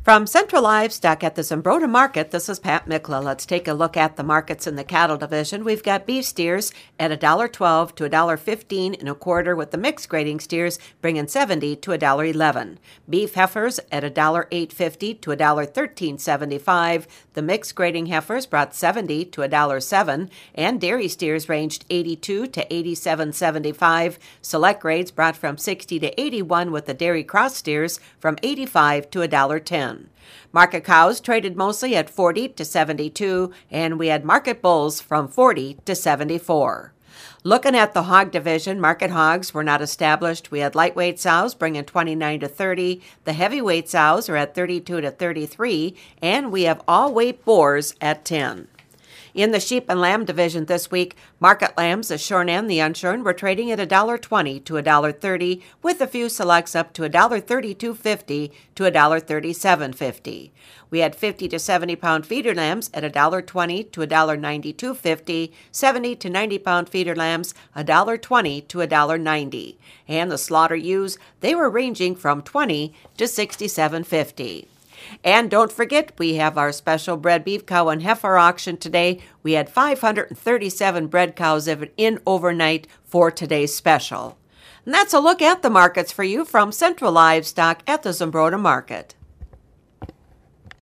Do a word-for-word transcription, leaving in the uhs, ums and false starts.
From Central Livestock at the Zumbrota Market, this is Pat Mikla. Let's take a look at the markets in the cattle division. We've got beef steers at one dollar twelve to one dollar fifteen and a quarter, with the mixed grading steers bringing seventy to one dollar eleven. Beef heifers at one dollar eight fifty to one dollar thirteen seventy-five. The mixed grading heifers brought seventy to one dollar seven, and dairy steers ranged eighty-two to eighty-seven seventy-five. Select grades brought from sixty to eighty-one, with the dairy cross steers from eighty-five to one dollar ten. Market cows traded mostly at forty to seventy-two, and we had market bulls from forty to seventy-four. Looking at the hog division, market hogs were not established. We had lightweight sows bringing twenty-nine to thirty. The heavyweight sows are at thirty-two to thirty-three, and we have all-weight boars at ten. In the sheep and lamb division this week, market lambs, the shorn and the unshorn, were trading at one dollar twenty to one dollar thirty, with a few selects up to one dollar thirty-two fifty to one dollar thirty-seven fifty. We had fifty to seventy pound feeder lambs at one dollar twenty to one dollar ninety-two fifty, seventy to ninety pound feeder lambs one dollar twenty to one dollar ninety. And the slaughter ewes, they were ranging from twenty to sixty-seven fifty. And don't forget, we have our special bred beef cow and heifer auction today. We had five hundred thirty-seven bred cows in overnight for today's special. And that's a look at the markets for you from Central Livestock at the Zumbrota Market.